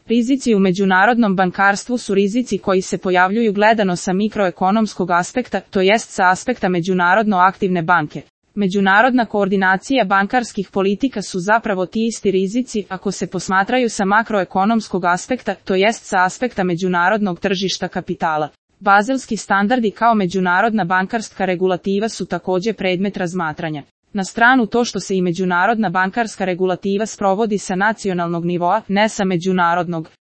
Rizici u međunarodnom bankarstvu su rizici koji se pojavljuju gledano sa mikroekonomskog aspekta, to jest sa aspekta međunarodno aktivne banke. Međunarodna koordinacija bankarskih politika su zapravo ti isti rizici ako se posmatraju sa makroekonomskog aspekta, to jest sa aspekta međunarodnog tržišta kapitala. Bazelski standardi kao međunarodna bankarska regulativa su također predmet razmatranja. Na stranu to što se i međunarodna bankarska regulativa sprovodi sa nacionalnog nivoa, ne sa međunarodnog.